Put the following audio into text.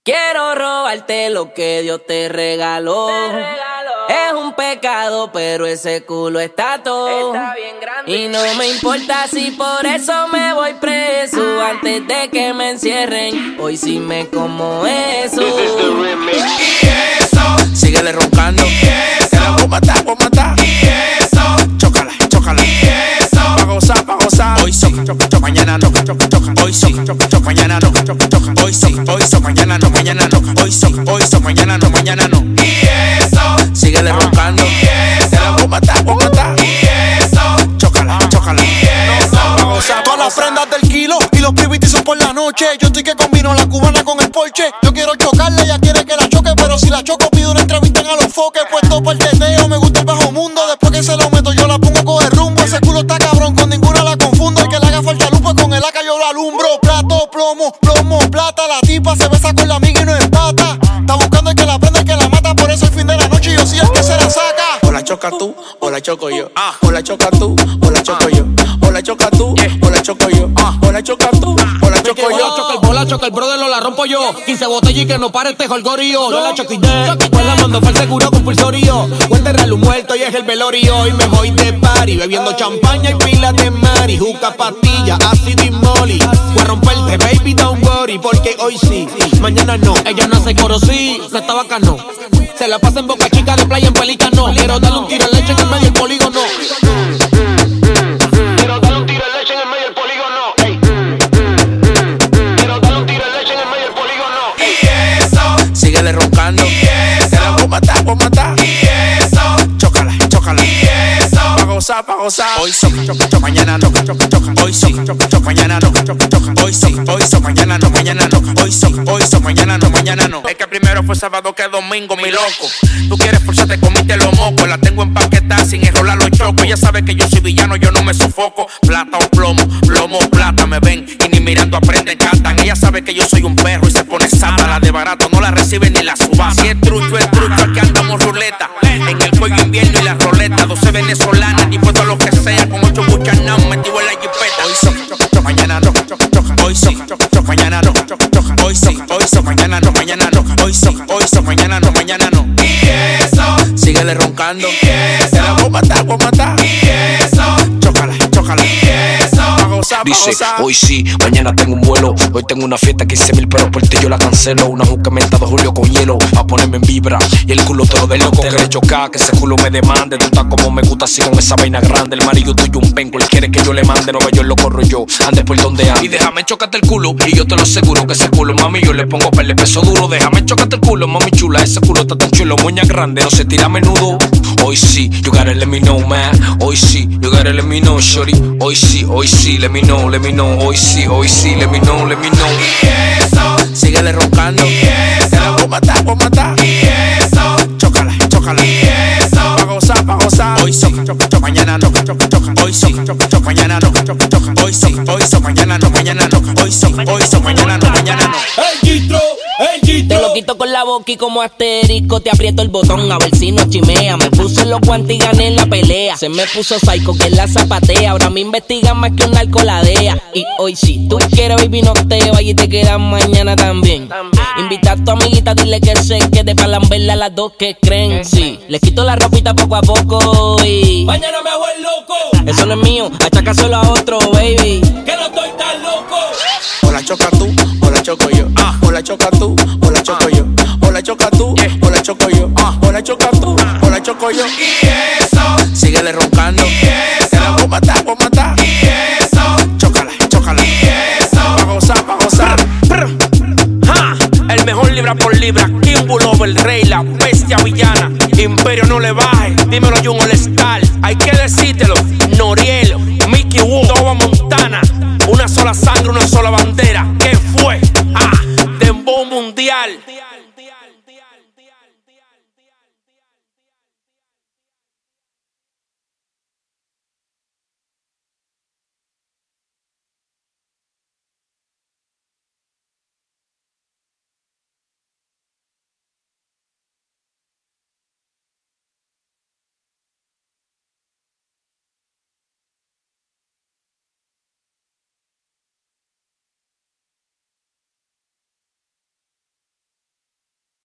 Quiero robarte lo que Dios te regaló. Es un pecado, pero ese culo está todo. Está bien grande. Y no me importa si por eso me voy preso. Antes de que me encierren, hoy sí me como eso. Y eso, Síguele roncando. y eso, Voy a matar, voy a matar. y eso, Chócala, chócala. y eso, Pa' gozar, pa' gozar. Hoy sí, choca, choca, mañana no, choca, choca. Hoy sí, choca, choca, mañana no, choca, choca. Hoy sí, mañana no, mañana no. Hoy sí, mañana no, mañana no. y eso, Síguele roncando. y eso, Voy a matar, voy a matar. y eso, Chócala, chócala. y eso. Pa' gozar, pa' Todas las gozar. prendas del kilo y los privitis son por la noche. Yo estoy que combino la cubana con el Porsche. Yo quiero chocarle, ella quiere que la choque, pero si la choco pido una entrevista en A los Foques. Puesto por el teteo, me gusta el bajo mundo. Después que se lo meto yo la pongo a coger rumbo. Ese culo está cabrón, con ninguna la confundo. El que le haga falta luz, pues con el AK yo lo alumbro. Plato, plomo, plata. La tipa se besa con la amiga y no es pata. Está buscando el que la prende, el que la mata. Por eso el fin de la noche yo soy el que se la saca. O la choca tú, o la choco yo. O la choca tú, o la choco yo. O la choca tú, o la choco yo. O la choca tú, o la choco yo. Bola choca el brother, no la rompo yo. 15 botellas y que no pare este jolgorio. Yo la choqué, pues la mando para el seguro con pulsorio. Voy a enterrar un muerto y es el velorio. Y me voy de party bebiendo champaña y pila de mari. Juca, pastilla, ácido y molly. Voy a romperte, baby, don't worry. Porque hoy sí, mañana no. Ella no hace coro, sí, se está bacano. Se la pasa en Boca Chica de playa en Pelícano. Quiero darle un tiro de leche en el medio del polígono. Quiero darle un tiro de leche en el medio del polígono. Ey. Quiero darle un tiro de leche en el medio del polígono. Y eso, Síguele roncando. y eso, Voy a matar, voy a matar. y eso, Chócala, chócala. y eso. Pa' gozar, pa' gozar. Hoy sí, choca, choca, mañana no, choca, choca. Hoy sí, choca, choca, mañana no, choca, choca. Hoy sí, mañana no, mañana no. Hoy sí, mañana no, mañana no. Es que primero fue sábado que domingo, mi loco. Tú quieres forzarte, comiste los mocos. La tengo empaquetada sin enrolar los chocos. Ella sabe que yo soy villano, yo no me sofoco. Plata o plomo, plomo o plata. Me ven y ni mirando aprenden, cantan. Ella sabe que yo soy un perro y se pone santa. La de barato no la recibe ni la suba. Si es trucho, aquí andamos ruleta. En el cuello invierno y la roleta. 12 venezolanas, dispuesto a lo que sea. Con 8 buchanas metido en la jipeta. Hoy sí, choca, choca, mañana no, choca, choca. Hoy sí, choca, choca, mañana no, choca, choca. Hoy sí, mañana no, mañana no. Hoy sí, mañana no, mañana no. Y eso, Síguele roncando. y eso, Voy a matar, voy a matar. y eso, Chócala, chócala. y eso. Pa' gozar, pa' Dice, gozar. hoy sí, mañana tengo un vuelo. Hoy tengo una fiesta, 15.000 peros por ti, yo la cancelo. Una juca menta 2 julio con hielo, a ponerme en vibra. Y el culo todo de loco, que le choca, que ese culo me demande. Tú estás como me gusta así con esa vaina grande. El marido tuyo un penco, él quiere que yo le mande. No, yo lo corro yo, ande por donde ande. Y déjame chocarte el culo, y yo te lo aseguro que ese culo, mami, yo le pongo perle peso duro. Déjame chocarte el culo, mami chula, ese culo está tan chulo. Moña grande, no se tira a menudo. Hoy sí, you gotta let me know, man. Hoy sí, you gotta let me know, shorty. Hoy sí, let me know, let me know. Hoy sí, let me know, let me know. Y eso, Síguele roncando. y eso, Voy a matar, voy a matar. y eso, Chócala, chócala. y eso. Pa' gozar, pa' gozar. Hoy sí, choca, choca, mañana no, choca, choca. Hoy sí, choca, choca, mañana no, choca, choca. Hoy sí, mañana no, mañana no. Hoy sí, mañana no, mañana no. Te lo quito con la boca y como asterisco te aprieto el botón a ver si no chimea. Me puse los guantes y gané la pelea. Se me puso psycho que la zapatea. Ahora me investigan más que un narco la DEA. Y hoy sí, tú quieres baby no te vayas y te quedas mañana también. Invita a tu amiguita, dile que se quede pa' lamberla a las dos que creen. Sí, le quito la ropita poco a poco y Mañana me hago el loco, eso no es mío, achacáselo a otro baby. que no estoy tan loco. O la choca tú, o la choco yo. O la choca tú, o la choco yo. O la choca tú, o la choco yo. O la choca tú, o la choco yo. Y eso, Síguele roncando. y eso, Voy a matar, voy a matar. y eso, Chócala, chócala. y eso. Pa' gozar, pa' gozar. Ja, el mejor libra por libra. King Bulover, el rey, la bestia villana. Imperio no le baje, dímelo Jun All Star. Hay que decírtelo, Noriel, Mickey Wood, Toba Montana. Una sola sangre, una sola bandera. ¿Qué fue? Dembow mundial.